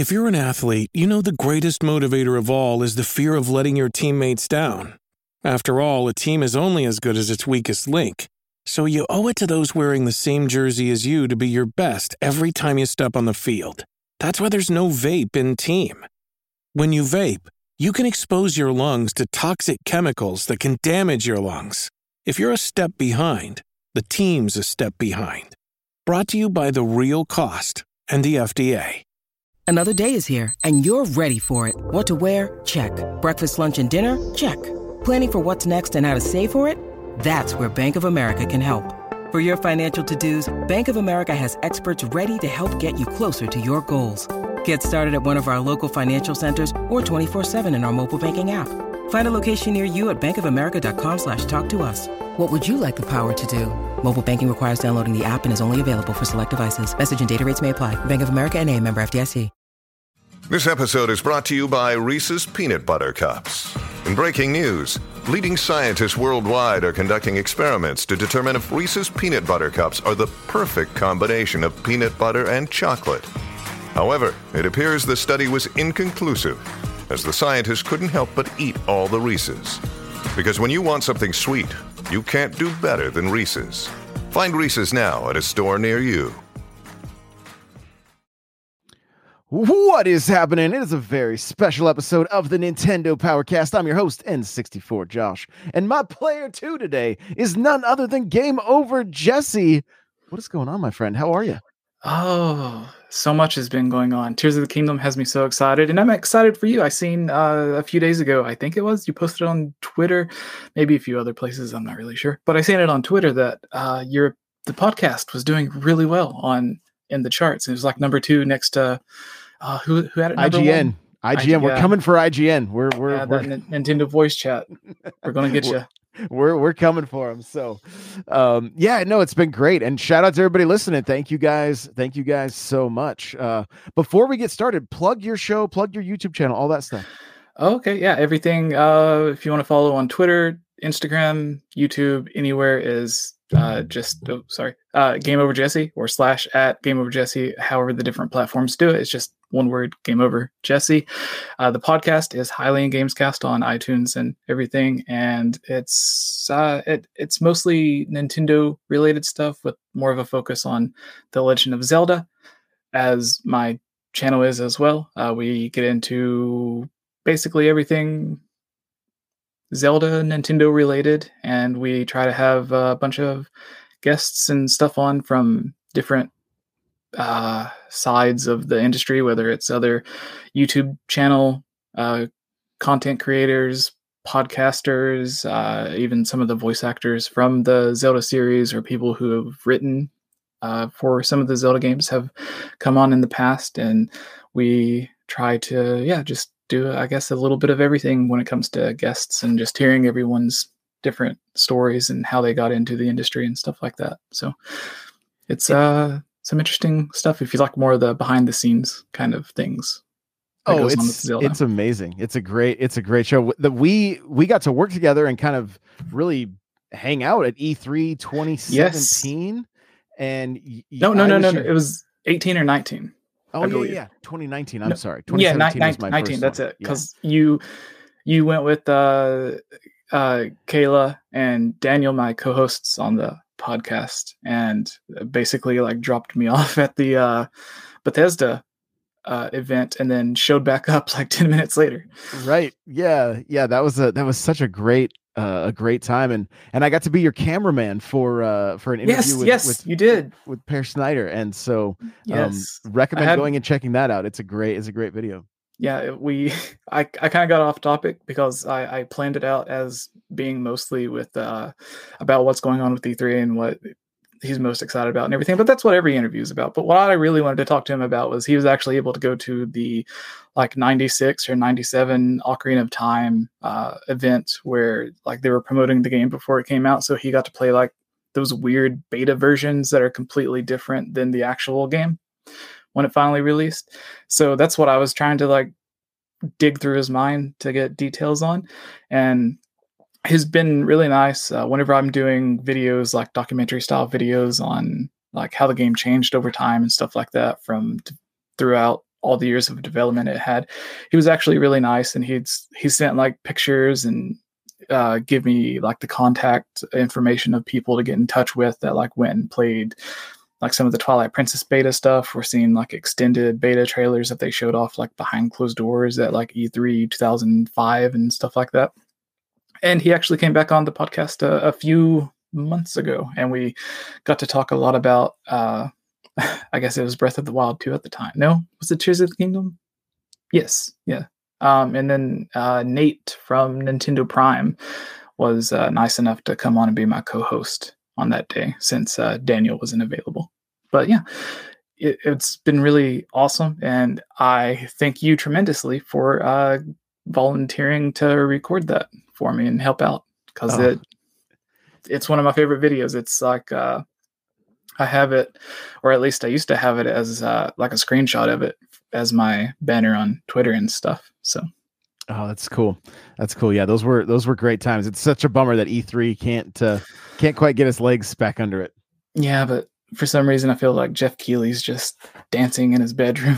If you're an athlete, you know the greatest motivator of all is the fear of letting your teammates down. After all, a team is only as good as its weakest link. So you owe it to those wearing the same jersey as you to be your best every time you step on the field. That's why there's no vape in team. When you vape, you can expose your lungs to toxic chemicals that can damage your lungs. If you're a step behind, the team's a step behind. Brought to you by The Real Cost and the FDA. Another day is here, and you're ready for it. What to wear? Check. Breakfast, lunch, and dinner? Check. Planning for what's next and how to save for it? That's where Bank of America can help. For your financial to-dos, Bank of America has experts ready to help get you closer to your goals. Get started at one of our local financial centers or 24/7 in our mobile banking app. Find a location near you at bankofamerica.com/talktous. What would you like the power to do? Mobile banking requires downloading the app and is only available for select devices. Message and data rates may apply. Bank of America N.A., member FDIC. This episode is brought to you by Reese's Peanut Butter Cups. In breaking news, leading scientists worldwide are conducting experiments to determine if Reese's Peanut Butter Cups are the perfect combination of peanut butter and chocolate. However, it appears the study was inconclusive, as the scientists couldn't help but eat all the Reese's. Because when you want something sweet, you can't do better than Reese's. Find Reese's now at a store near you. What is happening? It is a very special episode of the Nintendo Powercast. I'm your host, N64 Josh, and my player 2 today is none other than Game Over Jesse. What is going on, my friend? How are you? Oh, so much has been going on. Tears of the Kingdom has me so excited, and I'm excited for you. I seen a few days ago, I think it was, you posted on Twitter, maybe a few other places, I'm not really sure, but I seen it on Twitter that the podcast was doing really well in the charts. It was like number 2 next to who had it? IGN. IGN. We're coming for IGN. We're Nintendo voice chat. We're gonna get you. We're coming for them. So, it's been great. And shout out to everybody listening. Thank you guys. Thank you guys so much. Before we get started, plug your show, plug your YouTube channel, all that stuff. Okay. Yeah. Everything. If you want to follow on Twitter, Instagram, YouTube, anywhere is Game Over Jesse or / Game Over Jesse. However, the different platforms do it. It's just one word, Game Over Jesse. The podcast is Hylian Gamescast on iTunes and everything, and it's mostly Nintendo related stuff with more of a focus on The Legend of Zelda, as my channel is as well. We get into basically everything Zelda, Nintendo related, and we try to have a bunch of guests and stuff on from different sides of the industry, whether it's other YouTube channel content creators, podcasters, even some of the voice actors from the Zelda series, or people who have written for some of the Zelda games have come on in the past, and we try to just do, I guess, a little bit of everything when it comes to guests and just hearing everyone's different stories and how they got into the industry and stuff like that. So it's some interesting stuff if you like more of the behind the scenes kind of things. It's amazing. It's a great show that we got to work together and kind of really hang out at E3 2017. Yes. And no, it was 18 or 19. Oh, yeah. 2019. I'm sorry. 2017 was my 19. First that's one. it. Because you went with Kayla and Daniel, my co-hosts on the podcast, and basically like dropped me off at the Bethesda event, and then showed back up like 10 minutes later. Right. Yeah. That was such a great time, and I got to be your cameraman for an interview with you did with Per Snyder, and so recommend going and checking that out. It's a great video. Yeah, I kind of got off topic because I planned it out as being mostly with about what's going on with E3 and what he's most excited about and everything, but that's what every interview is about. But what I really wanted to talk to him about was he was actually able to go to the like 96 or 97 Ocarina of Time event where like they were promoting the game before it came out, so he got to play like those weird beta versions that are completely different than the actual game when it finally released. So that's what I was trying to like dig through his mind to get details on, and he's been really nice. Whenever I'm doing videos, like documentary style videos on like how the game changed over time and stuff like that from throughout all the years of development it had. He was actually really nice, and he sent like pictures and give me like the contact information of people to get in touch with that like went and played like some of the Twilight Princess beta stuff. We're seeing like extended beta trailers that they showed off like behind closed doors at like E3 2005 and stuff like that. And he actually came back on the podcast a few months ago, and we got to talk a lot about I guess it was Breath of the Wild 2 at the time. No, was it Tears of the Kingdom? Yes, yeah. And then Nate from Nintendo Prime was nice enough to come on and be my co-host on that day, since Daniel wasn't available. But yeah, it's been really awesome, and I thank you tremendously for volunteering to record that for me and help out, because it's one of my favorite videos. It's like I have it, or at least I used to have it as like a screenshot of it as my banner on Twitter and stuff. So oh, that's cool. That's cool. Yeah, those were great times. It's such a bummer that E3 can't quite get his legs back under it. Yeah, but for some reason I feel like Jeff Keighley's just dancing in his bedroom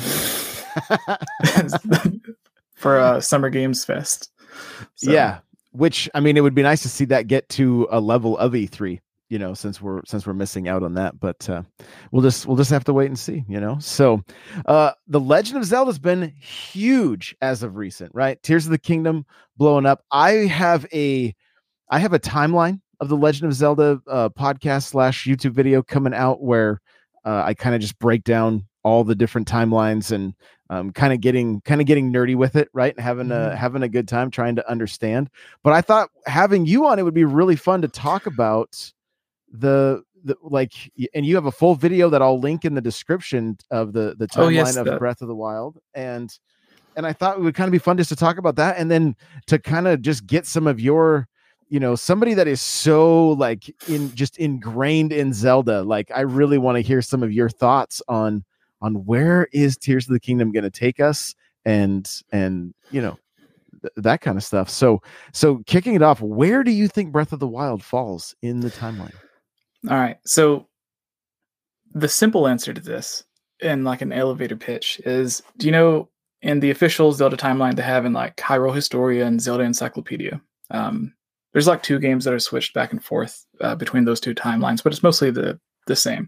for Summer Games Fest. So. Yeah, which, I mean, it would be nice to see that get to a level of E3, you know, since we're missing out on that, but we'll just have to wait and see, you know. So the Legend of Zelda's been huge as of recent, right? Tears of the Kingdom blowing up. I have a timeline of the Legend of Zelda podcast / YouTube video coming out where I kind of just break down all the different timelines and kind of getting nerdy with it, right? And having a good time trying to understand. But I thought having you on it would be really fun to talk about the like, and you have a full video that I'll link in the description of the timeline of Breath of the Wild, and I thought it would kind of be fun just to talk about that, and then to kind of just get some of your, you know, somebody that is so like ingrained in Zelda. Like, I really want to hear some of your thoughts on where is Tears of the Kingdom going to take us, and you know, that kind of stuff. So kicking it off, where do you think Breath of the Wild falls in the timeline? All right. So the simple answer to this, in like an elevator pitch, is, do you know, in the official Zelda timeline they have in like Hyrule Historia and Zelda Encyclopedia, there's like 2 games that are switched back and forth between those 2 timelines, but it's mostly the same.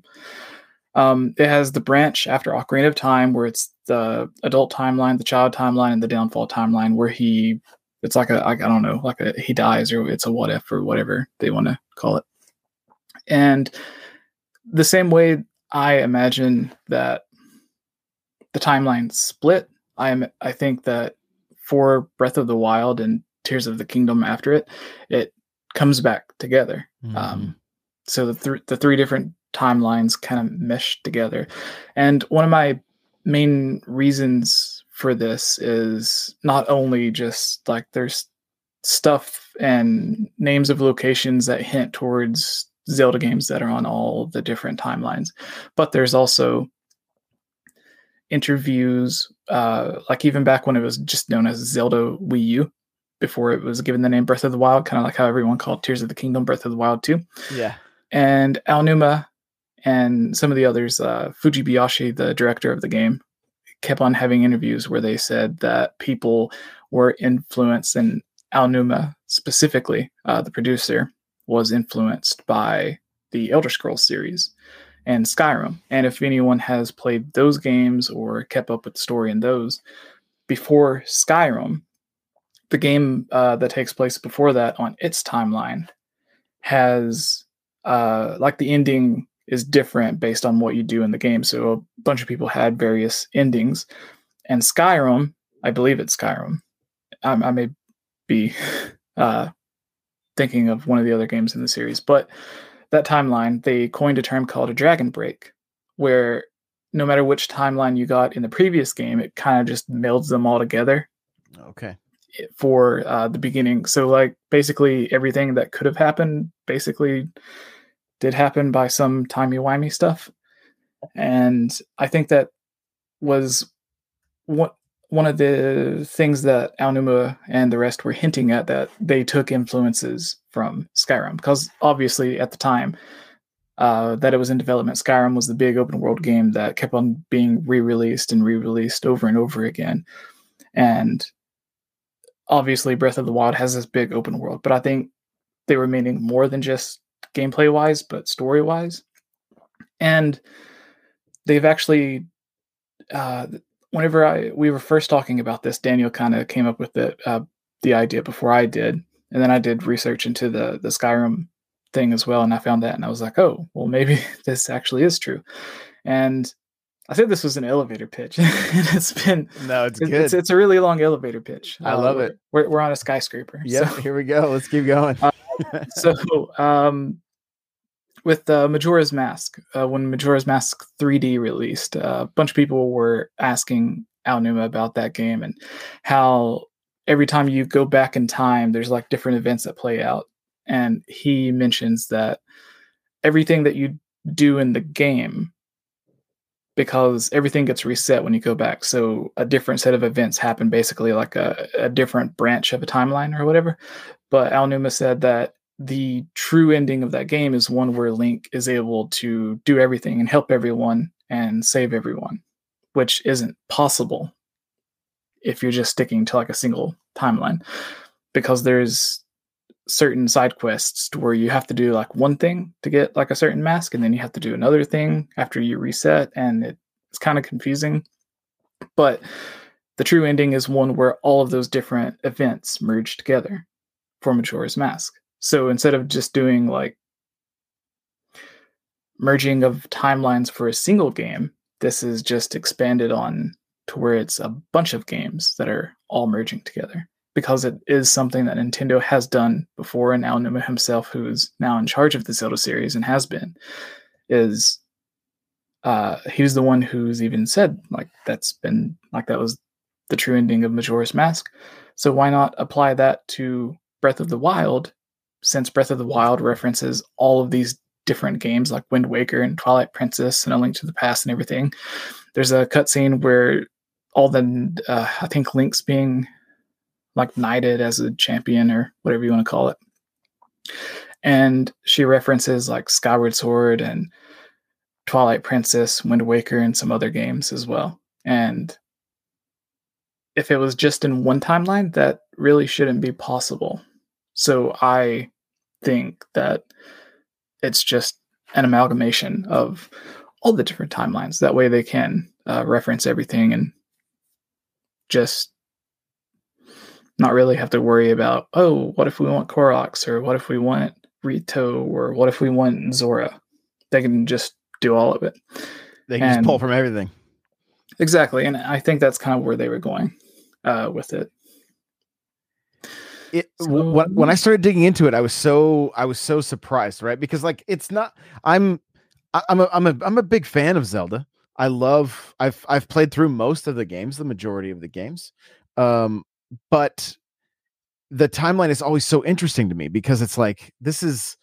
It has the branch after Ocarina of Time, where it's the adult timeline, the child timeline, and the downfall timeline, where it's like I don't know, like he dies, or it's a what if, or whatever they want to call it. And the same way I imagine that the timeline split, I think that for Breath of the Wild and Tears of the Kingdom after it comes back together. Mm-hmm. So the 3 different timelines kind of mesh together. And one of my main reasons for this is not only just like there's stuff and names of locations that hint towards Zelda games that are on all the different timelines, but there's also interviews, like even back when it was just known as Zelda Wii U, before it was given the name Breath of the Wild, kind of like how everyone called Tears of the Kingdom Breath of the Wild 2. Yeah. And Aonuma and some of the others, Fujibayashi, the director of the game, kept on having interviews where they said that people were influenced, and Aonuma specifically, the producer, was influenced by the Elder Scrolls series and Skyrim. And if anyone has played those games or kept up with the story in those, before Skyrim, the game that takes place before that on its timeline has like the ending is different based on what you do in the game. So a bunch of people had various endings, and Skyrim, I believe it's Skyrim. I may be thinking of one of the other games in the series, but that timeline, they coined a term called a dragon break, where no matter which timeline you got in the previous game, it kind of just melds them all together. Okay. For the beginning. So like basically everything that could have happened basically did happen by some timey-wimey stuff. And I think that was one of the things that Aonuma and the rest were hinting at, that they took influences from Skyrim, because obviously at the time that it was in development. Skyrim was the big open world game that kept on being re-released and re-released over and over again. And obviously Breath of the Wild has this big open world, but I think they were meaning more than just gameplay wise, but story wise. And they've actually, whenever we were first talking about this, Daniel kind of came up with the idea before I did. And then I did research into the Skyrim thing as well. And I found that, and I was like, oh, well, maybe this actually is true. And I said this was an elevator pitch. And it's good. It's a really long elevator pitch. I love it. We're on a skyscraper. Yeah, so. Here we go. Let's keep going. With Majora's Mask, when Majora's Mask 3D released, a bunch of people were asking Aonuma about that game and how every time you go back in time, there's like different events that play out. And he mentions that everything that you do in the game, because everything gets reset when you go back. So a different set of events happen, basically like a different branch of a timeline or whatever. But Aonuma said that the true ending of that game is one where Link is able to do everything and help everyone and save everyone, which isn't possible if you're just sticking to like a single timeline, because there's certain side quests where you have to do like one thing to get like a certain mask, and then you have to do another thing after you reset, and it's kind of confusing. But the true ending is one where all of those different events merge together for Majora's Mask. So instead of just doing like merging of timelines for a single game, this is just expanded on to where it's a bunch of games that are all merging together, because it is something that Nintendo has done before. And Aonuma himself, who is now in charge of the Zelda series and has been, is he was the one who's even said like that was the true ending of Majora's Mask. So why not apply that to Breath of the Wild, since Breath of the Wild references all of these different games like Wind Waker and Twilight Princess and A Link to the Past and everything. There's a cutscene where all the I think Link's being like knighted as a champion or whatever you want to call it, and she references like Skyward Sword and Twilight Princess, Wind Waker, and some other games as well. And if it was just in one timeline, that really shouldn't be possible. So I think that it's just an amalgamation of all the different timelines. That way they can reference everything and just not really have to worry about, oh, what if we want Koroks, or what if we want Rito, or what if we want Zora? They can just do all of it. They can just pull from everything. Exactly. And I think that's kind of where they were going with it. When I started digging into it, I was so surprised, right? Because like it's not. I'm a big fan of Zelda. I've played through most of the games, the majority of the games, but the timeline is always so interesting to me, because it's like, this is,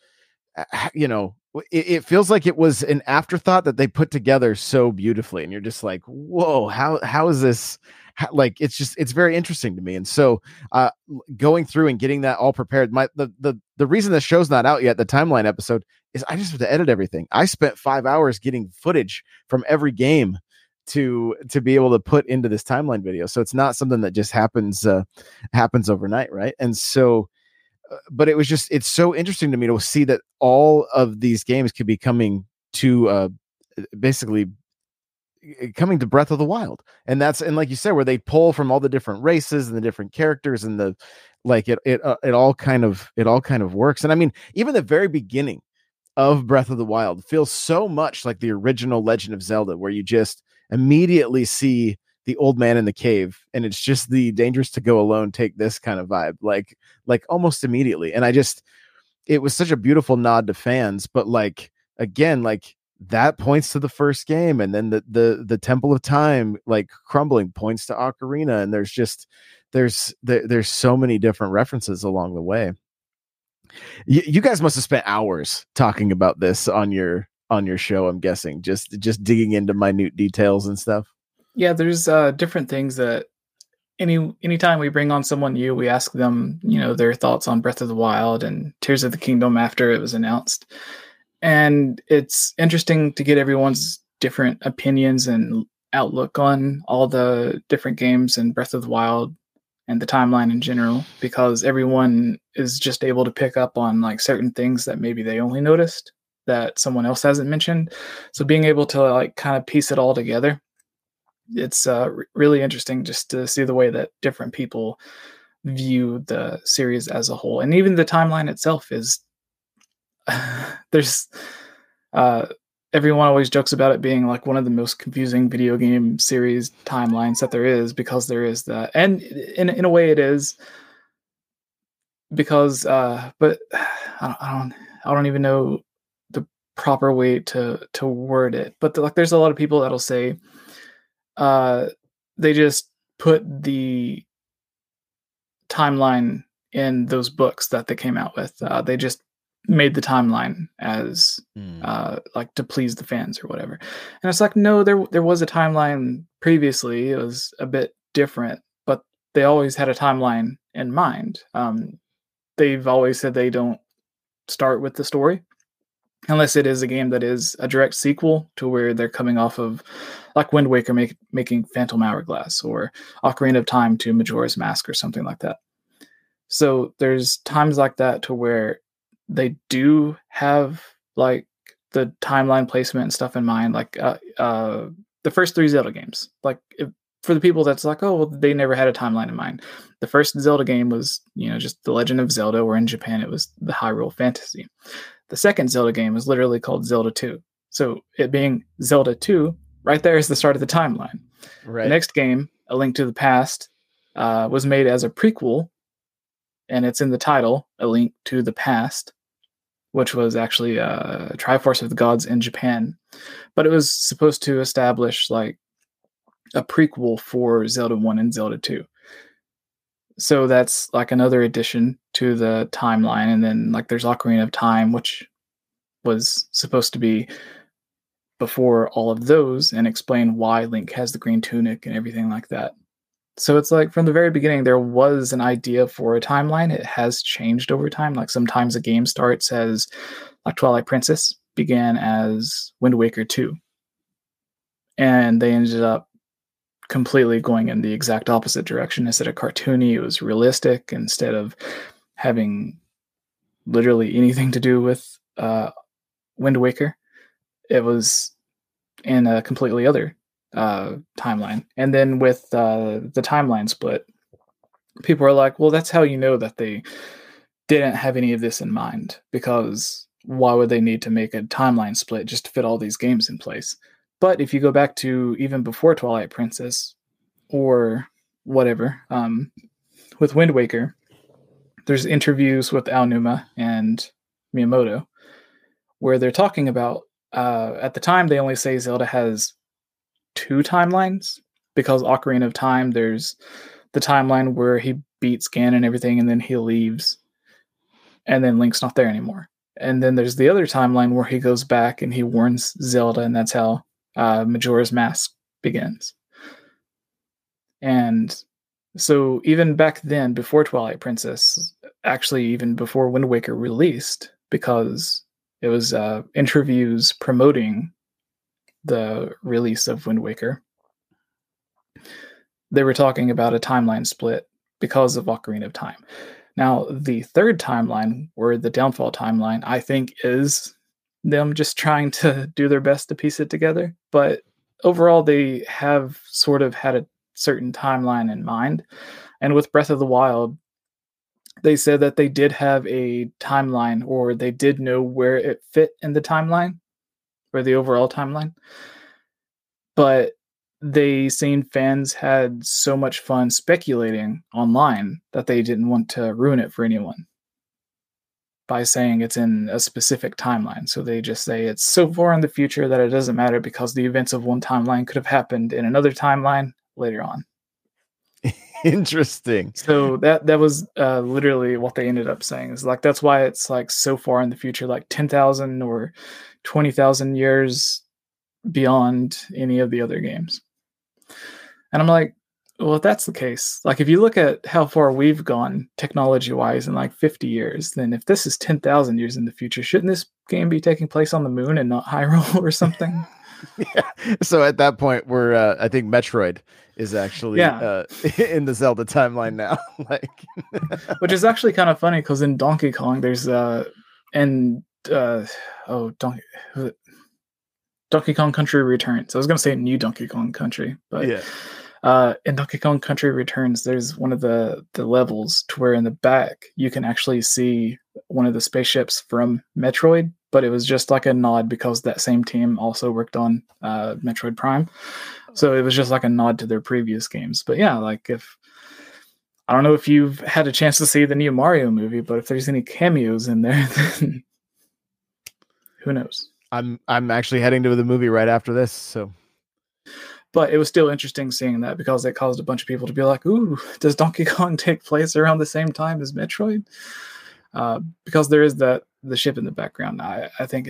it feels like it was an afterthought that they put together so beautifully, and you're just like, whoa, how is this? Like, it's very interesting to me. And so going through and getting that all prepared, the reason the show's not out yet, the timeline episode, is I just have to edit everything. I spent 5 hours getting footage from every game to be able to put into this timeline video. So it's not something that just happens overnight, right? And so but it's so interesting to me to see that all of these games could be coming to basically coming to Breath of the Wild. And like you said, where they pull from all the different races and the different characters, and it all kind of works. And I mean, even the very beginning of Breath of the Wild feels so much like the original Legend of Zelda, where you just immediately see the old man in the cave, and it's just the dangerous to go alone, take this kind of vibe, like almost immediately. And it was such a beautiful nod to fans, but like, again, like that points to the first game, and then the Temple of Time like crumbling points to Ocarina, and there's so many different references along the way. You guys must have spent hours talking about this on your show, I'm guessing, just digging into minute details and stuff. Yeah, there's different things that anytime we bring on someone new, we ask them, their thoughts on Breath of the Wild and Tears of the Kingdom after it was announced. And it's interesting to get everyone's different opinions and outlook on all the different games and Breath of the Wild and the timeline in general, because everyone is just able to pick up on like certain things that maybe they only noticed that someone else hasn't mentioned. So being able to like kind of piece it all together, it's really interesting just to see the way that different people view the series as a whole. And even the timeline itself is there's everyone always jokes about it being like one of the most confusing video game series timelines that there is, because there is that, and in a way it is, because but I don't even know the proper way to word it, but like there's a lot of people that'll say they just put the timeline in those books that they came out with. They just made the timeline as like to please the fans or whatever. And it's like, no, there was a timeline previously. It was a bit different, but they always had a timeline in mind. They've always said they don't start with the story unless it is a game that is a direct sequel to where they're coming off of, like Wind Waker making Phantom Hourglass, or Ocarina of Time to Majora's Mask or something like that. So there's times like that to where they do have like the timeline placement and stuff in mind, like the first 3 Zelda games. Like for the people that's like, oh, well, they never had a timeline in mind. The first Zelda game was, just The Legend of Zelda, or in Japan it was the Hyrule Fantasy. The second Zelda game was literally called Zelda 2. So it being Zelda 2, right there is the start of the timeline. Right. The next game, A Link to the Past, was made as a prequel, and it's in the title, A Link to the Past, which was actually Triforce of the Gods in Japan. But it was supposed to establish like a prequel for Zelda 1 and Zelda 2. So that's like another addition to the timeline. And then like there's Ocarina of Time, which was supposed to be before all of those and explain why Link has the green tunic and everything like that. So it's like from the very beginning, there was an idea for a timeline. It has changed over time. Like sometimes a game starts as like Twilight Princess began as Wind Waker 2. And they ended up completely going in the exact opposite direction. Instead of cartoony, it was realistic. Instead of having literally anything to do with Wind Waker, it was in a completely other timeline. And then with the timeline split, people are like, well, that's how you know that they didn't have any of this in mind, because why would they need to make a timeline split just to fit all these games in place? But if you go back to even before Twilight Princess or whatever, with Wind Waker, there's interviews with Aonuma and Miyamoto where they're talking about, at the time, they only say Zelda has 2 timelines, because Ocarina of Time, there's the timeline where he beats Ganon and everything, and then he leaves, and then Link's not there anymore. And then there's the other timeline where he goes back and he warns Zelda, and that's how Majora's Mask begins. And so even back then, before Twilight Princess, actually even before Wind Waker released, because it was interviews promoting the release of Wind Waker, they were talking about a timeline split because of Ocarina of Time. Now, the third timeline, or the Downfall timeline, I think is them just trying to do their best to piece it together. But overall, they have sort of had a certain timeline in mind. And with Breath of the Wild, they said that they did have a timeline, or they did know where it fit in the timeline, or the overall timeline. But they seen fans had so much fun speculating online that they didn't want to ruin it for anyone by saying it's in a specific timeline. So they just say it's so far in the future that it doesn't matter, because the events of one timeline could have happened in another timeline later on. Interesting. So that was literally what they ended up saying, is like, that's why it's like so far in the future, like 10,000 or 20,000 years beyond any of the other games. And I'm like, Well, if that's the case, like if you look at how far we've gone technology-wise in like 50 years, then if this is 10,000 years in the future, shouldn't this game be taking place on the moon and not Hyrule or something? Yeah. So at that point, we're I think Metroid is actually in the Zelda timeline now. Like, which is actually kind of funny because in Donkey Kong, there's Donkey Kong Country Returns. I was gonna say New Donkey Kong Country, but yeah. In Donkey Kong Country Returns, there's one of the levels to where in the back you can actually see one of the spaceships from Metroid, but it was just like a nod because that same team also worked on Metroid Prime. So it was just like a nod to their previous games. But yeah, like I don't know if you've had a chance to see the new Mario movie, but if there's any cameos in there, then who knows? I'm actually heading to the movie right after this, so. But it was still interesting seeing that because it caused a bunch of people to be like, ooh, does Donkey Kong take place around the same time as Metroid? Because there is the ship in the background. I think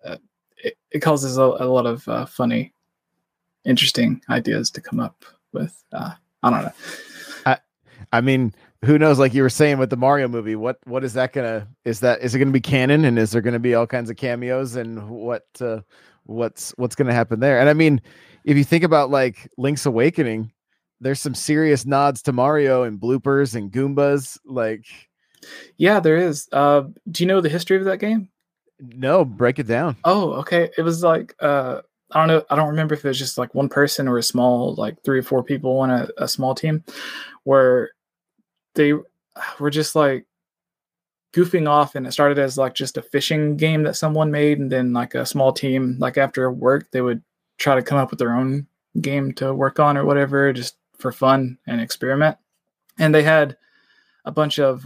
it causes a lot of funny, interesting ideas to come up with. I don't know. I mean, who knows? Like you were saying with the Mario movie, what is that gonna? Is it gonna be canon? And is there gonna be all kinds of cameos? And what's gonna happen there? And I mean, if you think about like Link's Awakening, there's some serious nods to Mario and bloopers and Goombas. Like, yeah, there is. Do you know the history of that game? No, break it down. Oh, okay. It was like I don't know. I don't remember if it was just like one person or a small, like 3 or 4 people on a small team, where they were just like goofing off, and it started as like just a fishing game that someone made, and then like a small team, like after work, they would try to come up with their own game to work on or whatever, just for fun and experiment. And they had a bunch of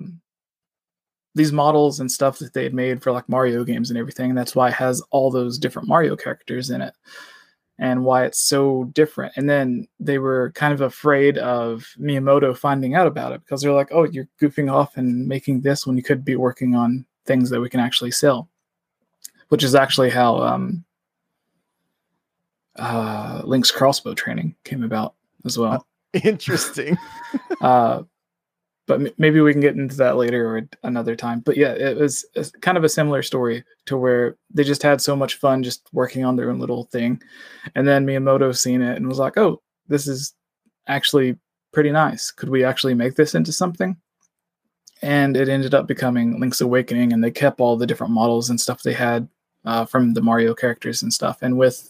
these models and stuff that they had made for like Mario games and everything. And that's why it has all those different Mario characters in it and why it's so different. And then they were kind of afraid of Miyamoto finding out about it because they're like, oh, you're goofing off and making this when you could be working on things that we can actually sell, which is actually how Link's crossbow training came about as well. Interesting. But maybe we can get into that later or another time. But yeah, it was kind of a similar story to where they just had so much fun just working on their own little thing. And then Miyamoto seen it and was like, oh, this is actually pretty nice. Could we actually make this into something? And it ended up becoming Link's Awakening, and they kept all the different models and stuff they had from the Mario characters and stuff. And with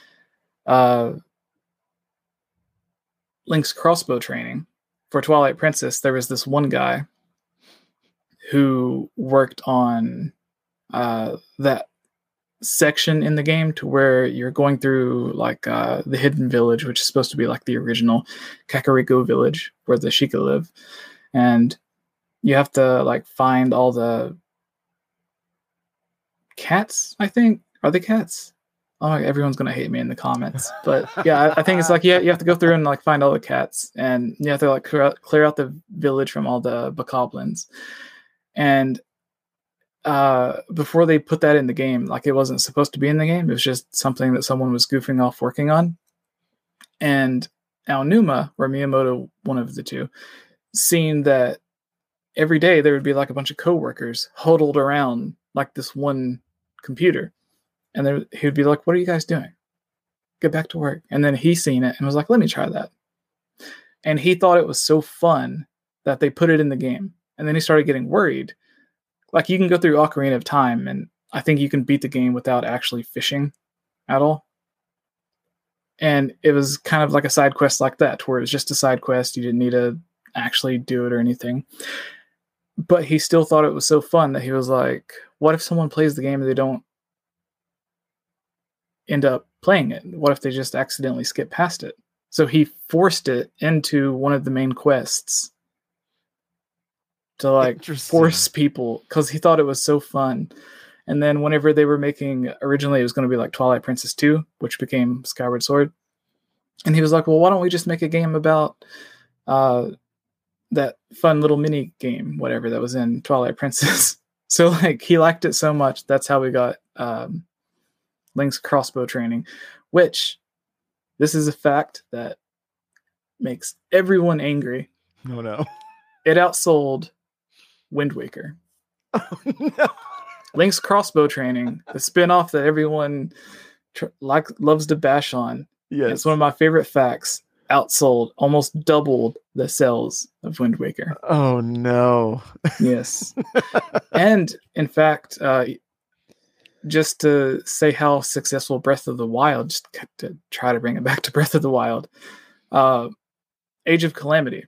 Link's crossbow training for Twilight Princess, there was this one guy who worked on that section in the game to where you're going through like the hidden village, which is supposed to be like the original Kakariko village where the Sheikah live. And you have to like find all the cats, I think. Are they cats? Oh, everyone's going to hate me in the comments. But yeah, I think it's like, yeah, you have to go through and like find all the cats, and you have to like clear out the village from all the bokoblins. And before they put that in the game, like it wasn't supposed to be in the game. It was just something that someone was goofing off working on. And Aonuma, or Miyamoto, one of the two, seen that every day there would be like a bunch of coworkers huddled around like this one computer. And he would be like, what are you guys doing? Get back to work. And then he seen it and was like, let me try that. And he thought it was so fun that they put it in the game. And then he started getting worried. Like you can go through Ocarina of Time, and I think you can beat the game without actually fishing at all. And it was kind of like a side quest like that, where it was just a side quest. You didn't need to actually do it or anything. But he still thought it was so fun that he was like, what if someone plays the game and they don't end up playing it? What if they just accidentally skip past it? So he forced it into one of the main quests to like force people, because he thought it was so fun. And then whenever they were making, originally it was going to be like Twilight Princess 2, which became Skyward Sword. And he was like, well, why don't we just make a game about that fun little mini game, whatever that was in Twilight Princess. So like he liked it so much. That's how we got Link's crossbow training, which this is a fact that makes everyone angry. Oh no. It outsold Wind Waker. Oh no. Link's crossbow training, the spin-off that everyone loves to bash on. Yes. It's one of my favorite facts. Outsold, almost doubled the sales of Wind Waker. Oh no. Yes. And in fact, just to say how successful Breath of the Wild, just to try to bring it back to Breath of the Wild, Age of Calamity.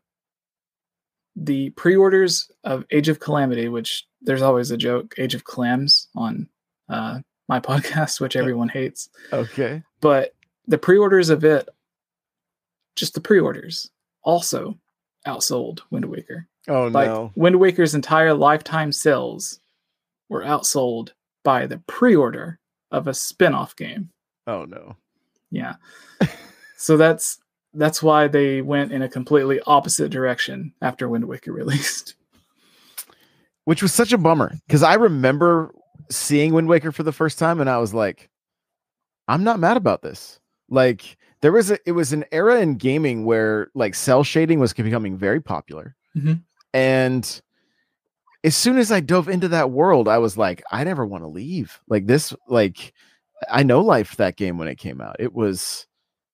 The pre-orders of Age of Calamity, which there's always a joke, Age of Clams on my podcast, which everyone hates. Okay. But the pre-orders of it, just the pre-orders, also outsold Wind Waker. Oh Like no. Wind Waker's entire lifetime sales were outsold by the pre-order of a spin-off game. Oh no. Yeah. So that's why they went in a completely opposite direction after Wind Waker released. Which was such a bummer, because I remember seeing Wind Waker for the first time and I was like, I'm not mad about this. Like it was an era in gaming where like cell shading was becoming very popular. Mm-hmm. And as soon as I dove into that world, I was like, I never want to leave. Like this, like I know life that game when it came out. It was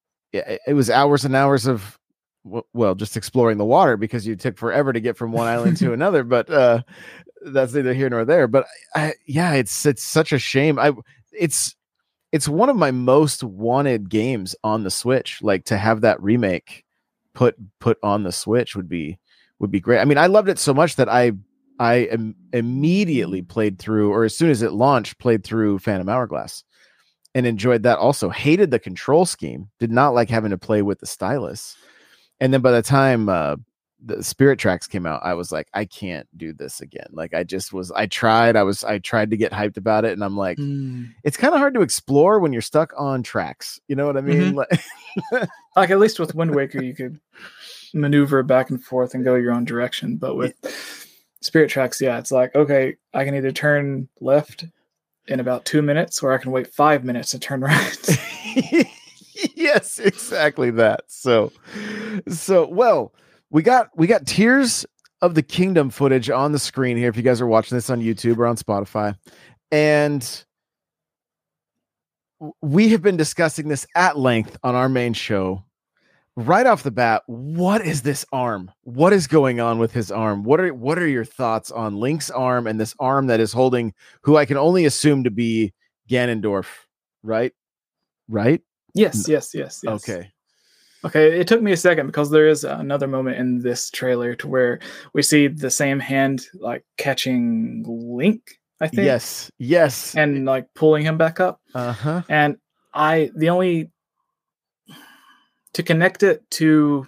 hours and hours of, well, just exploring the water because you took forever to get from one island to another. But that's neither here nor there. But it's such a shame. It's one of my most wanted games on the Switch. Like to have that remake put on the Switch would be great. I mean, I loved it so much that I immediately played through, or as soon as it launched, played through Phantom Hourglass and enjoyed that. Also hated the control scheme, did not like having to play with the stylus. And then by the time the Spirit Tracks came out, I was like, I can't do this again. Like I tried to get hyped about it. And I'm like, it's kind of hard to explore when you're stuck on tracks. You know what I mean? Mm-hmm. Like at least with Wind Waker, you could maneuver back and forth and go your own direction. But with Spirit Tracks, yeah, it's like, okay, I can either turn left in about 2 minutes or I can wait 5 minutes to turn right. Yes, exactly that. So well, we got Tears of the Kingdom footage on the screen here if you guys are watching this on YouTube or on Spotify. And we have been discussing this at length on our main show. Right off the bat, what is this arm? What is going on with his arm? What are your thoughts on Link's arm and this arm that is holding who I can only assume to be Ganondorf, right? Right? Yes. Okay. Okay, it took me a second because there is another moment in this trailer to where we see the same hand like catching Link, I think. Yes. And like pulling him back up. Uh-huh. And to connect it to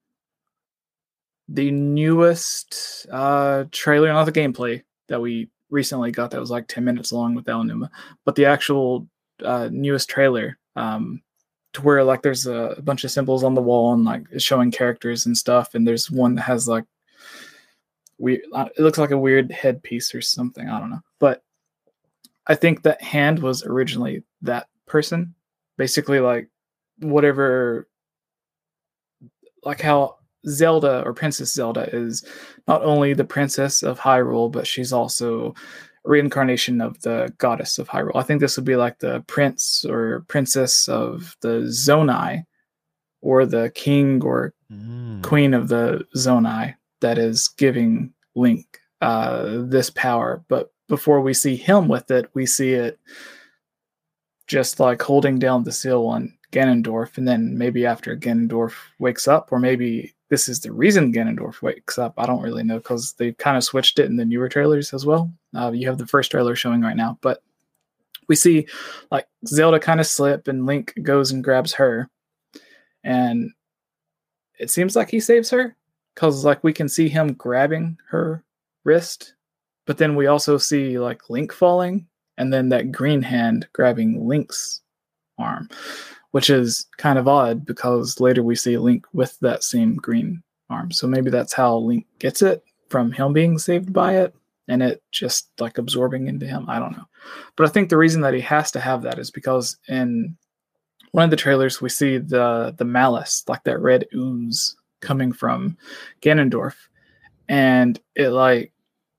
the newest trailer, not the gameplay that we recently got that was like 10 minutes long with Aonuma, but the actual newest trailer, to where like there's a bunch of symbols on the wall and like it's showing characters and stuff, and there's one that has like it looks like a weird headpiece or something, I don't know, but I think that hand was originally that person, basically like whatever, like how Zelda or Princess Zelda is not only the princess of Hyrule, but she's also a reincarnation of the goddess of Hyrule. I think this would be like the prince or princess of the Zonai, or the king or queen of the Zonai that is giving Link this power. But before we see him with it, we see it just like holding down the seal on Ganondorf, and then maybe after Ganondorf wakes up, or maybe this is the reason Ganondorf wakes up. I don't really know because they've kind of switched it in the newer trailers as well. You have the first trailer showing right now, but we see like Zelda kind of slip and Link goes and grabs her, and it seems like he saves her because like we can see him grabbing her wrist, but then we also see like Link falling and then that green hand grabbing Link's arm, which is kind of odd because later we see Link with that same green arm. So maybe that's how Link gets it, from him being saved by it and it just like absorbing into him. I don't know. But I think the reason that he has to have that is because in one of the trailers, we see the malice, like that red ooze coming from Ganondorf, and it like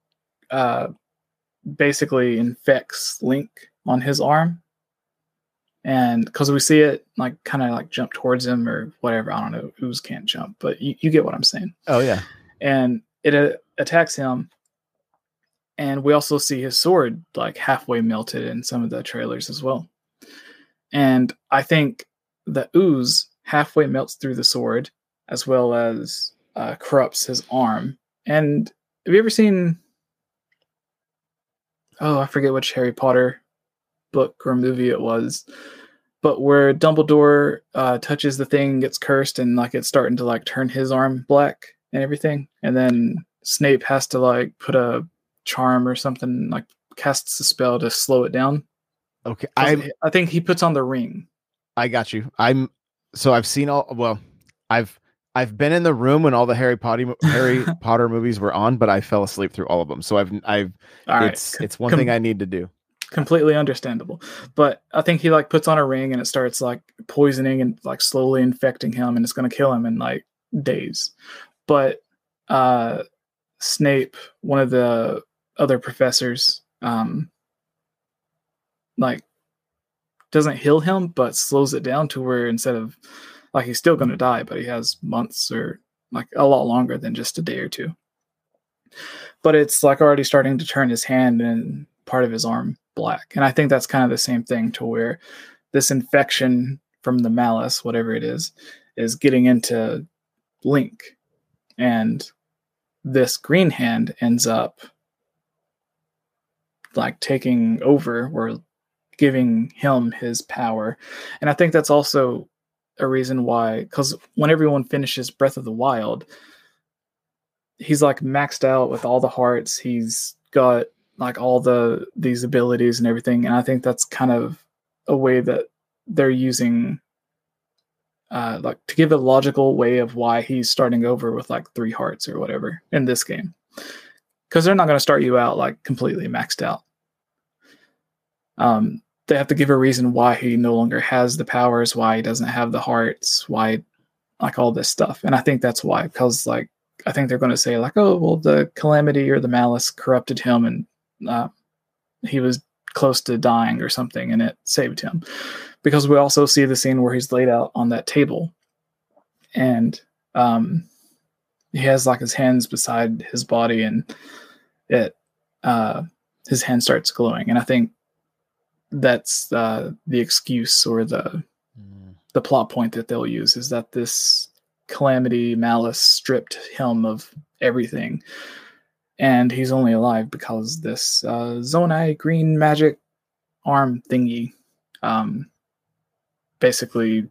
basically infects Link on his arm. And because we see it like kind of like jump towards him or whatever, I don't know, ooze can't jump, but you get what I'm saying. Oh yeah. And it attacks him. And we also see his sword like halfway melted in some of the trailers as well. And I think the ooze halfway melts through the sword as well as corrupts his arm. And have you ever seen, I forget which Harry Potter book or movie it was, but where Dumbledore touches the thing, gets cursed, and like it's starting to like turn his arm black and everything. And then Snape has to like put a charm or something, like casts a spell to slow it down. Okay. I think he puts on the ring. I got you. I've seen I've been in the room when all the Harry Potter movies were on, but I fell asleep through all of them. So it's one thing I need to do. Completely understandable. But I think he like puts on a ring and it starts like poisoning and like slowly infecting him, and it's going to kill him in like days. But Snape, one of the other professors, like doesn't heal him, but slows it down to where instead of like he's still going to die, but he has months or like a lot longer than just a day or two. But it's like already starting to turn his hand and part of his arm black. And I think that's kind of the same thing, to where this infection from the malice, whatever it is getting into Link. And this green hand ends up like taking over or giving him his power. And I think that's also a reason why, because when everyone finishes Breath of the Wild, he's like maxed out with all the hearts. He's got like all these abilities and everything. And I think that's kind of a way that they're using like to give a logical way of why he's starting over with like 3 hearts or whatever in this game. Because they're not going to start you out like completely maxed out. They have to give a reason why he no longer has the powers, why he doesn't have the hearts, why like all this stuff. And I think that's why, because like I think they're going to say like, oh, well, the calamity or the malice corrupted him and he was close to dying or something and it saved him. Because we also see the scene where he's laid out on that table and he has like his hands beside his body and his hand starts glowing. And I think that's the excuse or the plot point that they'll use, is that this calamity malice stripped him of everything, and he's only alive because this Zonai green magic arm thingy basically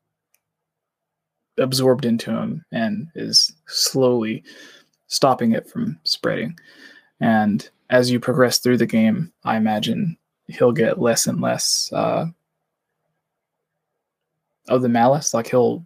absorbed into him and is slowly stopping it from spreading. And as you progress through the game, I imagine he'll get less and less of the malice. Like he'll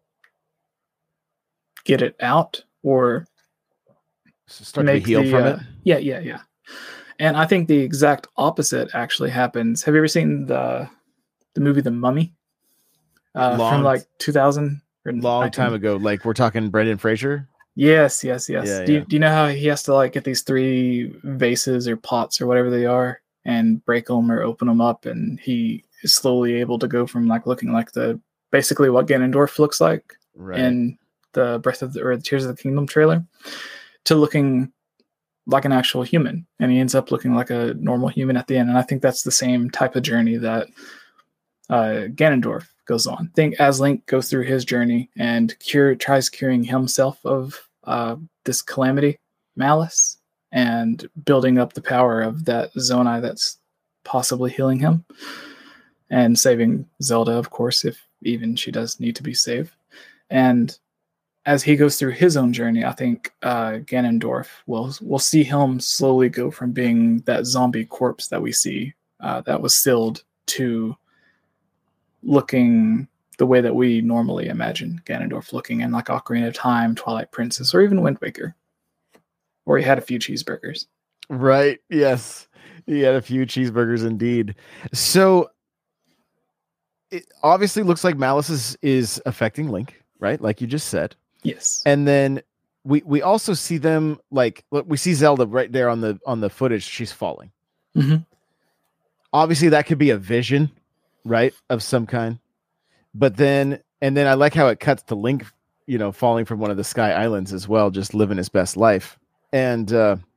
get it out or start to heal from it. Yeah. And I think the exact opposite actually happens. Have you ever seen the movie The Mummy? From like 2000 or long time ago. Like we're talking Brendan Fraser. Yes. Yeah, do you know how he has to like get these 3 vases or pots or whatever they are and break them or open them up, and he is slowly able to go from like looking like basically what Ganondorf looks like in the the Tears of the Kingdom trailer to looking like an actual human, and he ends up looking like a normal human at the end. And I think that's the same type of journey that Ganondorf goes on. I think as Link goes through his journey and tries curing himself of this calamity malice and building up the power of that Zonai that's possibly healing him and saving Zelda, of course, if even she does need to be saved. And as he goes through his own journey, I think Ganondorf will see him slowly go from being that zombie corpse that we see that was sealed to looking the way that we normally imagine Ganondorf looking in like Ocarina of Time, Twilight Princess, or even Wind Waker, where he had a few cheeseburgers. Right. Yes. He had a few cheeseburgers indeed. So it obviously looks like Malice is affecting Link, right? Like you just said. Yes. And then we also see them we see Zelda right there on the footage. She's falling. Mm-hmm. Obviously, that could be a vision, right, of some kind. But then I like how it cuts to Link, falling from one of the Sky Islands as well, just living his best life. And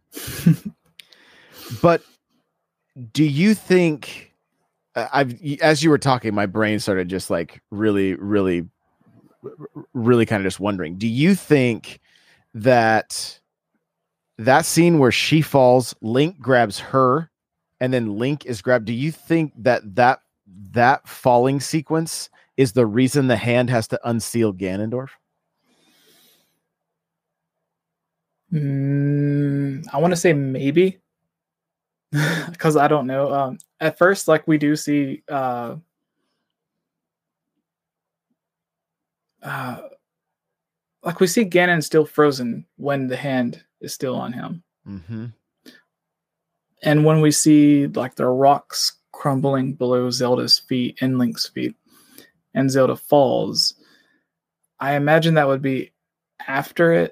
but do you think as you were talking, my brain started just like really, really, really kind of just wondering, do you think that scene where she falls, Link grabs her, and then Link is grabbed, do you think that falling sequence is the reason the hand has to unseal Ganondorf? I want to say maybe, because I don't know. At first, like we do see like we see Ganon still frozen when the hand is still on him. Mm-hmm. And when we see like the rocks crumbling below Zelda's feet and Link's feet, and Zelda falls, I imagine that would be after it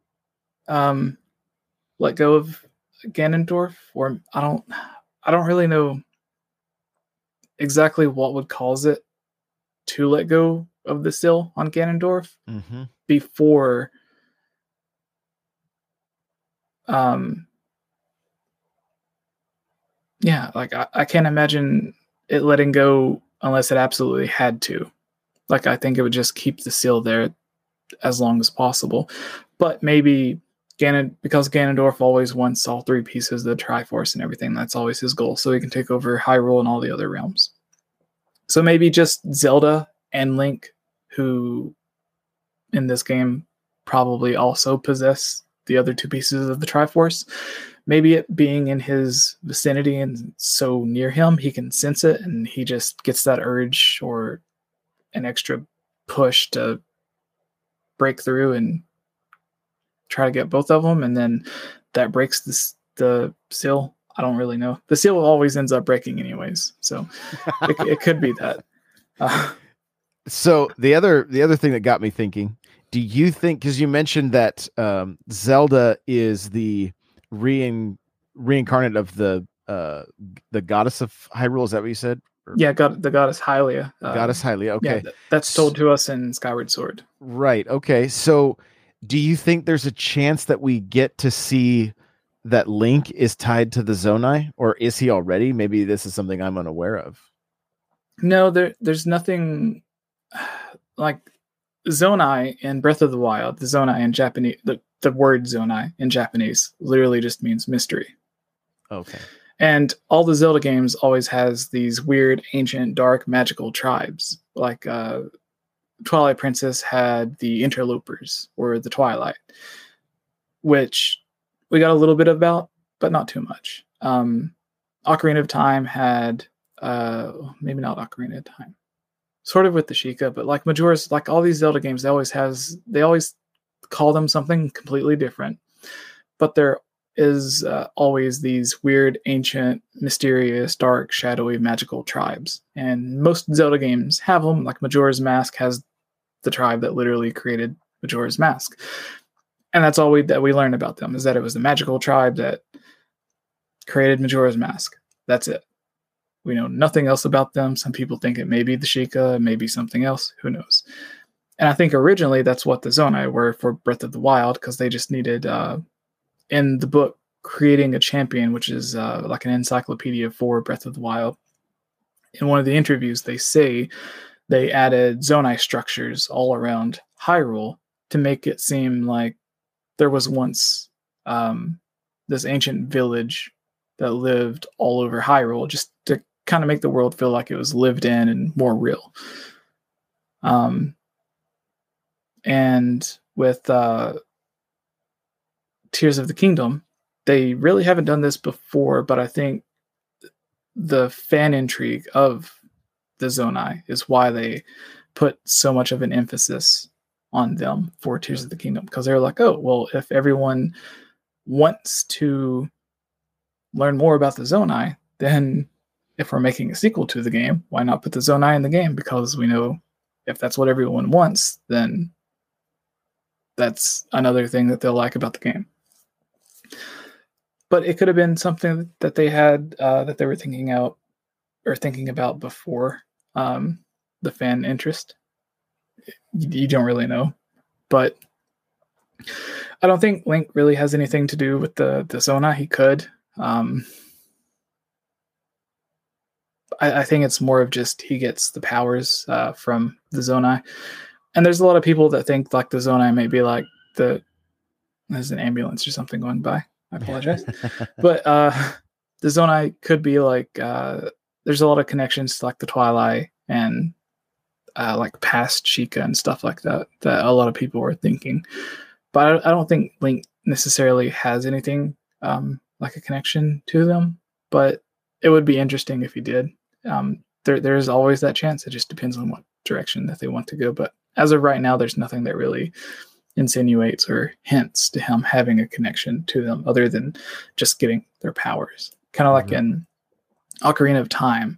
let go of Ganondorf, or I don't really know exactly what would cause it to let go of the seal on Ganondorf before like I can't imagine it letting go unless it absolutely had to. Like I think it would just keep the seal there as long as possible. But maybe because Ganondorf always wants all three pieces of the Triforce and everything, that's always his goal, so he can take over Hyrule and all the other realms. So maybe just Zelda and Link, who in this game probably also possess the other two pieces of the Triforce, maybe it being in his vicinity and so near him, he can sense it, and he just gets that urge or an extra push to break through and try to get both of them, and then that breaks the seal. I don't really know. The seal always ends up breaking anyways, so it could be that. So the other thing that got me thinking, do you think, because you mentioned that Zelda is the reincarnate of the goddess of Hyrule, is that what you said? Yeah, the goddess Hylia. Goddess Hylia, okay. Yeah, that's told to us in Skyward Sword. Right, okay. So do you think there's a chance that we get to see that Link is tied to the Zonai, or is he already? Maybe this is something I'm unaware of. No, there's nothing like Zonai in Breath of the Wild. The Zonai in Japanese, the word Zonai in Japanese literally just means mystery. Okay. And all the Zelda games always has these weird, ancient, dark, magical tribes. Like Twilight Princess had the Interlopers, or the Twilight, which we got a little bit about, but not too much. Ocarina of Time had, maybe not Ocarina of Time, sort of with the Sheikah, but like Majora's, like all these Zelda games, they always call them something completely different, but there is always these weird, ancient, mysterious, dark, shadowy, magical tribes. And most Zelda games have them. Like Majora's Mask has the tribe that literally created Majora's Mask. And that's all that we learn about them, is that it was the magical tribe that created Majora's Mask. That's it. We know nothing else about them. Some people think it may be the Sheikah, maybe something else. Who knows? And I think originally that's what the Zonai were for Breath of the Wild, because they just needed... in the book, Creating a Champion, which is like an encyclopedia for Breath of the Wild, in one of the interviews, they say they added Zonai structures all around Hyrule to make it seem like there was once this ancient village that lived all over Hyrule, just to kind of make the world feel like it was lived in and more real. And with Tears of the Kingdom, they really haven't done this before, but I think the fan intrigue of the Zonai is why they put so much of an emphasis on them for Tears of the Kingdom, because they're like, oh, well, if everyone wants to learn more about the Zonai, then if we're making a sequel to the game, why not put the Zonai in the game? Because we know if that's what everyone wants, then that's another thing that they'll like about the game. But it could have been something that they had that they were thinking about before the fan interest. You don't really know, but I don't think Link really has anything to do with the Zonai. He could. I think it's more of just he gets the powers from the Zonai. And there's a lot of people that think like the Zonai may be like there's an ambulance or something going by. I apologize. But the Zonai could be like there's a lot of connections to like the Twilight and like past Sheikah and stuff like that a lot of people were thinking. But I don't think Link necessarily has anything like a connection to them. But it would be interesting if he did. There's always that chance. It just depends on what direction that they want to go. But as of right now, there's nothing that really insinuates or hints to him having a connection to them other than just getting their powers. Kind of like in Ocarina of Time.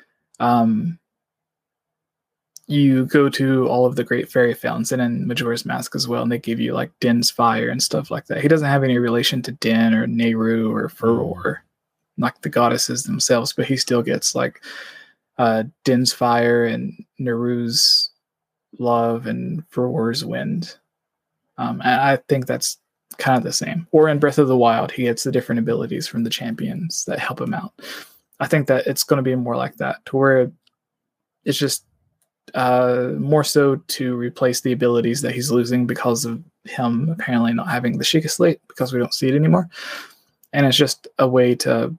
You go to all of the great fairy fountains and in Majora's Mask as well, and they give you like Din's fire and stuff like that. He doesn't have any relation to Din or Nehru or Furor, like the goddesses themselves, but he still gets like Din's fire and Nehru's love and Furor's wind. And I think that's kind of the same. Or in Breath of the Wild, he gets the different abilities from the champions that help him out. I think that it's going to be more like that, to where it's just more so to replace the abilities that he's losing because of him apparently not having the Sheikah Slate, because we don't see it anymore. And it's just a way to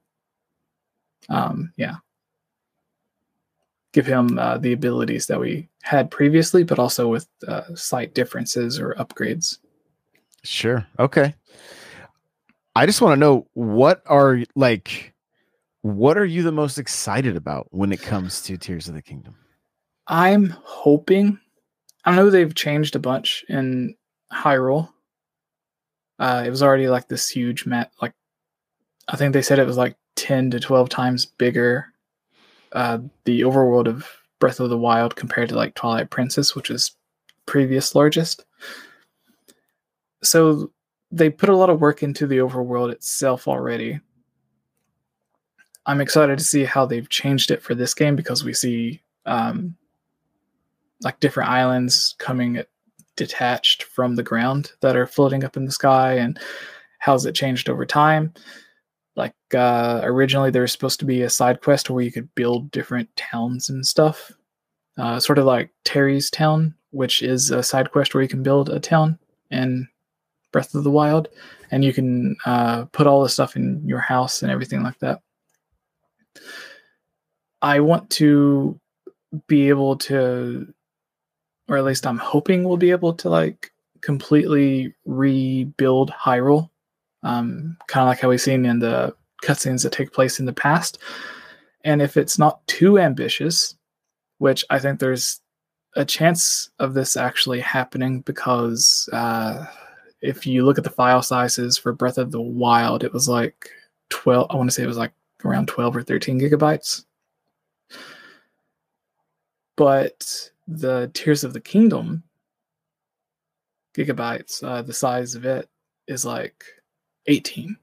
give him the abilities that we had previously, but also with slight differences or upgrades. Sure. Okay. I just want to know, what are you the most excited about when it comes to Tears of the Kingdom? I'm hoping, I know they've changed a bunch in Hyrule. It was already like this huge map, like I think they said it was like 10 to 12 times bigger, the overworld of Breath of the Wild compared to like Twilight Princess, which is previous largest. So they put a lot of work into the overworld itself already. I'm excited to see how they've changed it for this game, because we see like different islands coming detached from the ground that are floating up in the sky, and how's it changed over time. Like originally there was supposed to be a side quest where you could build different towns and stuff, sort of like Terry's Town, which is a side quest where you can build a town in Breath of the Wild, and you can put all the stuff in your house and everything like that. I want to be able to, or at least I'm hoping we'll be able to like completely rebuild Hyrule. Kind of like how we've seen in the cutscenes that take place in the past. And if it's not too ambitious, which I think there's a chance of this actually happening, because if you look at the file sizes for Breath of the Wild, it was like 12, I want to say it was like around 12 or 13 gigabytes. But the Tears of the Kingdom gigabytes, the size of it is like 18.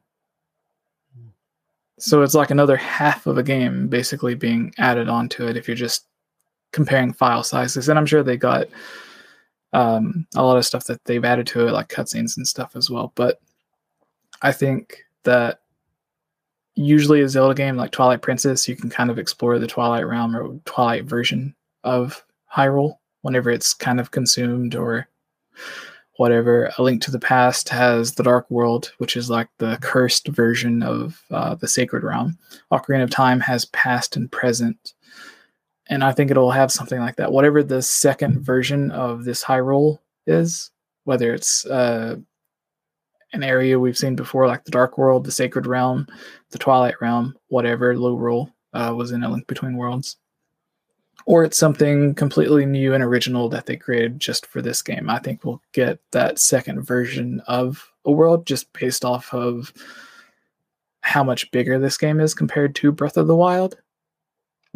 So it's like another half of a game basically being added onto it if you're just comparing file sizes. And I'm sure they got a lot of stuff that they've added to it, like cutscenes and stuff as well. But I think that usually a Zelda game like Twilight Princess, you can kind of explore the Twilight realm or Twilight version of Hyrule whenever it's kind of consumed or whatever. A Link to the Past has the Dark World, which is like the cursed version of the Sacred Realm. Ocarina of Time has past and present. And I think it'll have something like that. Whatever the second version of this Hyrule is, whether it's an area we've seen before, like the Dark World, the Sacred Realm, the Twilight Realm, whatever, Lorule was in A Link Between Worlds. Or it's something completely new and original that they created just for this game. I think we'll get that second version of a world just based off of how much bigger this game is compared to Breath of the Wild.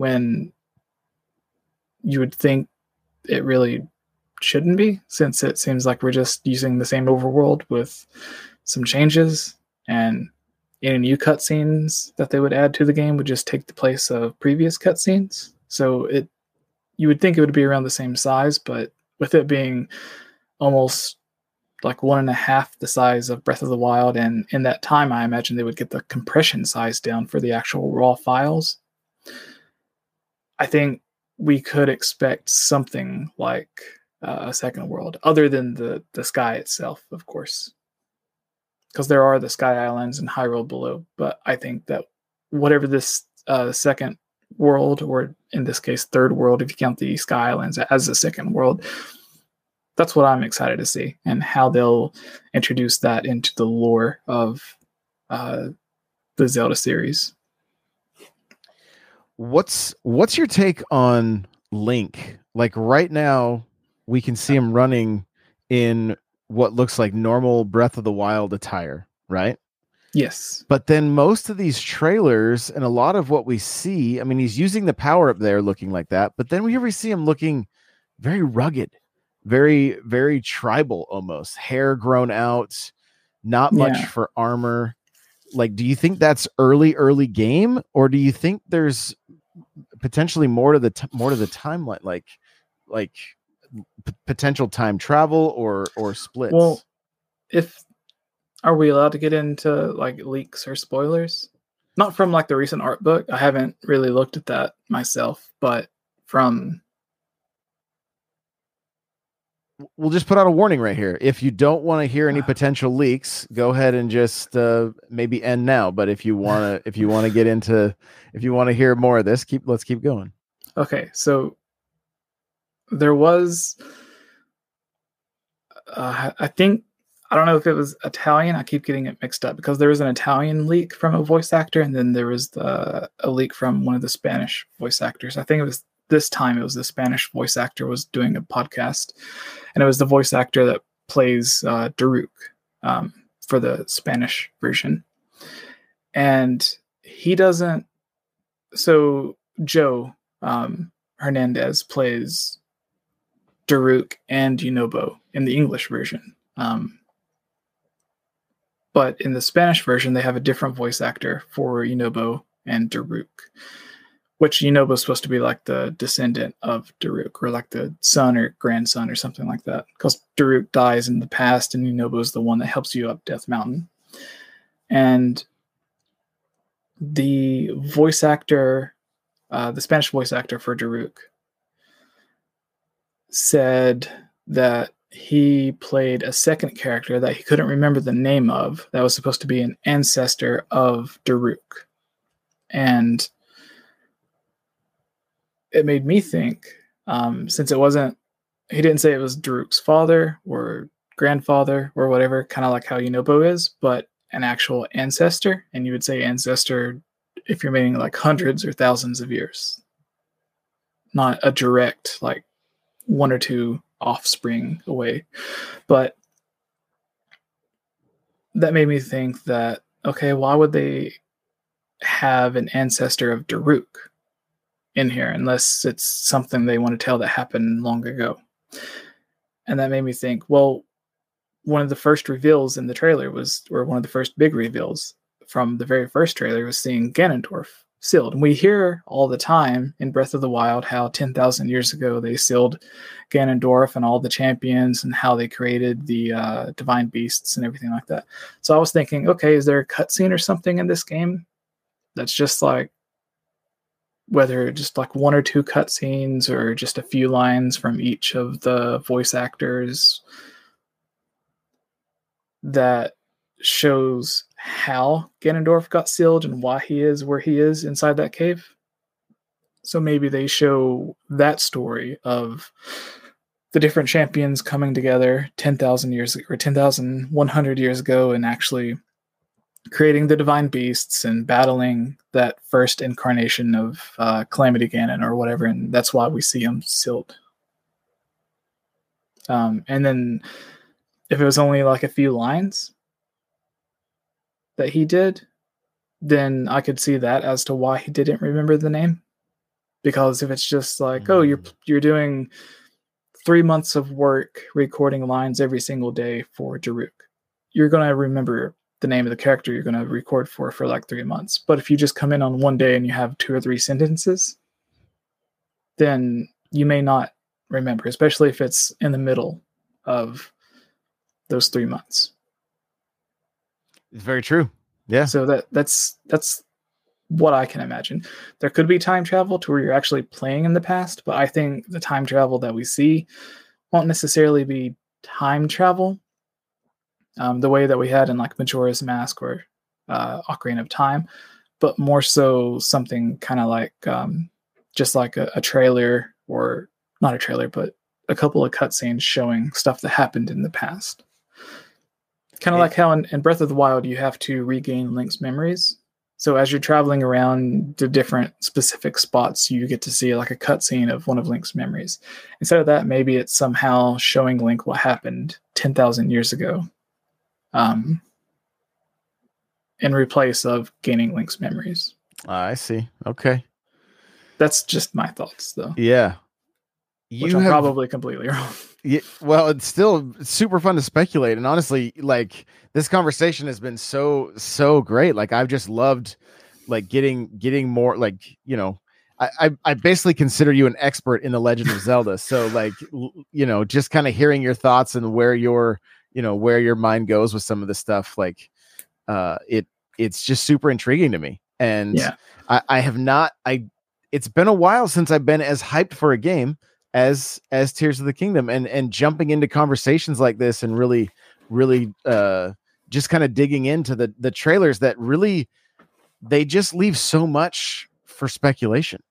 when you would think it really shouldn't be, since it seems like we're just using the same overworld with some changes, and any new cutscenes that they would add to the game would just take the place of previous cutscenes. So you would think it would be around the same size, but with it being almost like 1.5 the size of Breath of the Wild, and in that time I imagine they would get the compression size down for the actual raw files, I think we could expect something like a second world, other than the sky itself, of course, because there are the Sky Islands and Hyrule below. But I think that whatever this second world, or in this case third world if you count the Sky Islands as the second world, that's what I'm excited to see, and how they'll introduce that into the lore of the Zelda series. What's your take on Link? Like right now, we can see him running in what looks like normal Breath of the Wild attire, right? Yes. But then most of these trailers and a lot of what we see, I mean, he's using the power up there looking like that, but then we see him looking very rugged, very, very tribal almost. Hair grown out, not much for armor. Like, do you think that's early game, or do you think there's potentially more to the timeline, like potential time travel or splits? Well, are we allowed to get into like leaks or spoilers? Not from like the recent art book. I haven't really looked at that myself, but from... We'll just put out a warning right here. If you don't want to hear any potential leaks, go ahead and just maybe end now. But if you want to hear more of this, let's keep going. Okay, so there was, I don't know if it was Italian. I keep getting it mixed up because there was an Italian leak from a voice actor, and then there was a leak from one of the Spanish voice actors. I think it was the Spanish voice actor was doing a podcast, and it was the voice actor that plays Daruk for the Spanish version. And he doesn't... So Joe Hernandez plays Daruk and Yunobo in the English version. But in the Spanish version, they have a different voice actor for Yunobo and Daruk, which Yunobo is supposed to be like the descendant of Daruk, or like the son or grandson or something like that, because Daruk dies in the past and Yunobo is the one that helps you up Death Mountain. And the voice actor, the Spanish voice actor for Daruk, said that he played a second character that he couldn't remember the name of, that was supposed to be an ancestor of Daruk. And it made me think, since he didn't say it was Daruk's father or grandfather or whatever, kind of like how Yunobo is, but an actual ancestor. And you would say ancestor if you're meaning like hundreds or thousands of years, not a direct like one or two offspring away. But that made me think that, okay, why would they have an ancestor of Daruk in here unless it's something they want to tell that happened long ago? And that made me think, well, one of the first reveals in the trailer or one of the first big reveals from the very first trailer was seeing Ganondorf sealed. And we hear all the time in Breath of the Wild how 10,000 years ago they sealed Ganondorf and all the champions, and how they created the divine beasts and everything like that. So I was thinking, okay, is there a cutscene or something in this game that's just like, whether just like one or two cutscenes or just a few lines from each of the voice actors, that shows how Ganondorf got sealed and why he is where he is inside that cave. So maybe they show that story of the different champions coming together 10,000 years or 10,100 years ago and actually creating the divine beasts and battling that first incarnation of Calamity Ganon or whatever, and that's why we see him sealed. And then if it was only like a few lines that he did, then I could see that as to why he didn't remember the name. Because if it's just like, oh, you're doing 3 months of work recording lines every single day for Daruk, you're going to remember the name of the character you're going to record for like 3 months. But if you just come in on one day and you have 2 or 3 sentences, then you may not remember, especially if it's in the middle of those 3 months. It's very true. Yeah. So that's what I can imagine. There could be time travel to where you're actually playing in the past, but I think the time travel that we see won't necessarily be time travel the way that we had in like Majora's Mask or Ocarina of Time, but more so something kind of like just like a trailer, or not a trailer, but a couple of cutscenes showing stuff that happened in the past. Kind of like how in Breath of the Wild, you have to regain Link's memories. So as you're traveling around the different specific spots, you get to see like a cutscene of one of Link's memories. Instead of that, maybe it's somehow showing Link what happened 10,000 years ago, in replace of gaining Link's memories. I see. Okay. That's just my thoughts, though. Yeah. Which I'm probably completely wrong. Yeah, well, it's still super fun to speculate, and honestly, like, this conversation has been so great. Like, I've just loved like getting more, like, you know, I basically consider you an expert in the Legend of Zelda. So like, you know, just kind of hearing your thoughts and where your mind goes with some of the stuff, like, it's just super intriguing to me. And yeah. It's been a while since I've been as hyped for a game as Tears of the Kingdom, and jumping into conversations like this and really just kind of digging into the trailers that really, they just leave so much for speculation,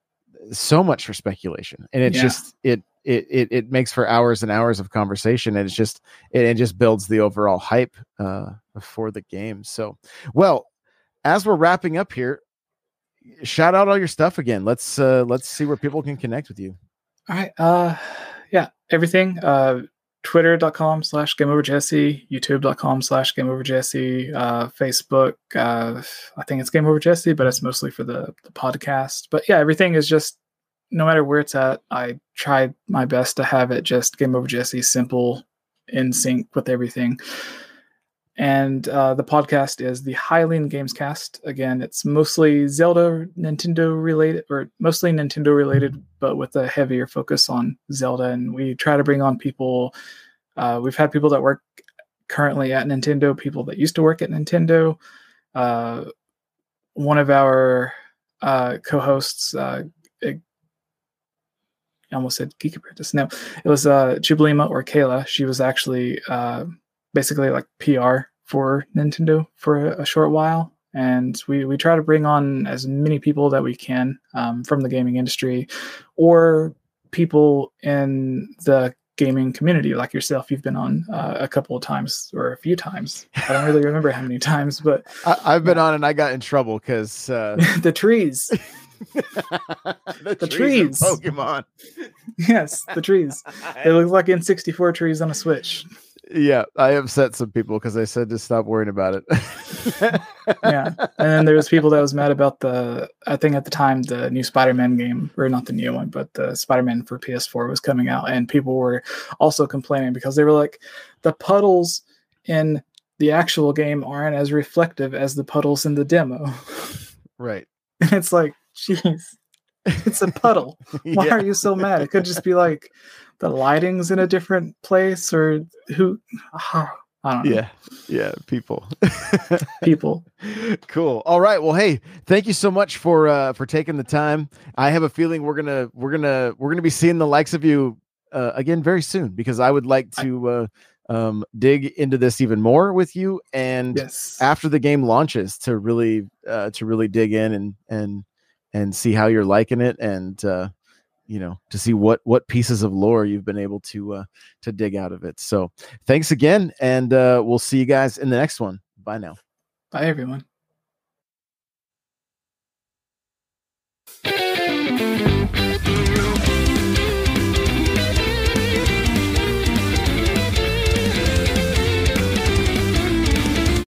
and it just it makes for hours and hours of conversation, and it just builds the overall hype for the game. So, well, as we're wrapping up here, shout out all your stuff again. Let's see where people can connect with you. All right. Yeah, everything. Twitter.com/GameOverJesse, YouTube.com/GameOverJesse, Facebook. I think it's Game Over Jesse, but it's mostly for the podcast. But yeah, everything is just, no matter where it's at, I try my best to have it just Game Over Jesse, simple, in sync with everything. And the podcast is the Hylian Gamescast. Again, it's mostly Zelda, Nintendo related, but with a heavier focus on Zelda. And we try to bring on people. We've had people that work currently at Nintendo, people that used to work at Nintendo. One of our co-hosts, I almost said Geek Apprentice. No, it was Jubilima, or Kayla. She was actually basically like PR for Nintendo for a short while. And we try to bring on as many people that we can from the gaming industry, or people in the gaming community like yourself. You've been on a couple of times, or a few times. I don't really remember how many times, but I've been on, and I got in trouble because the trees. the trees Pokemon. Yes, the trees. They look like N64 trees on a Switch. Yeah, I upset some people because I said to stop worrying about it. Yeah, and then there was people that was mad about I think at the time, the new Spider-Man game, or not the new one, but the Spider-Man for PS4 was coming out, and people were also complaining because they were like, the puddles in the actual game aren't as reflective as the puddles in the demo. Right. And it's like, jeez, it's a puddle. Why are you so mad? It could just be like the lighting's in a different place, or I don't know. Yeah, people. Cool. All right. Well, hey, thank you so much for taking the time. I have a feeling we're gonna be seeing the likes of you again very soon, because I would like to dig into this even more with you, and after the game launches, to really dig in and see how you're liking it, and to see what pieces of lore you've been able to dig out of it. So thanks again, and we'll see you guys in the next one. Bye now. Bye, everyone.